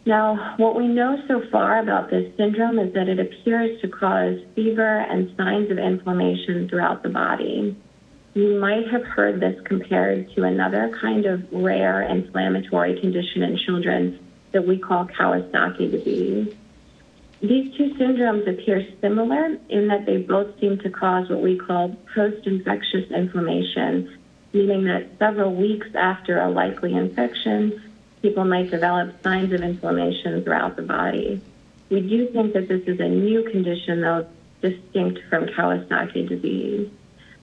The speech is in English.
Now, what we know so far about this syndrome is that it appears to cause fever and signs of inflammation throughout the body. You might have heard this compared to another kind of rare inflammatory condition in children that we call Kawasaki disease. These two syndromes appear similar in that they both seem to cause what we call post-infectious inflammation, meaning that several weeks after a likely infection, people might develop signs of inflammation throughout the body. We do think that this is a new condition, though, distinct from Kawasaki disease.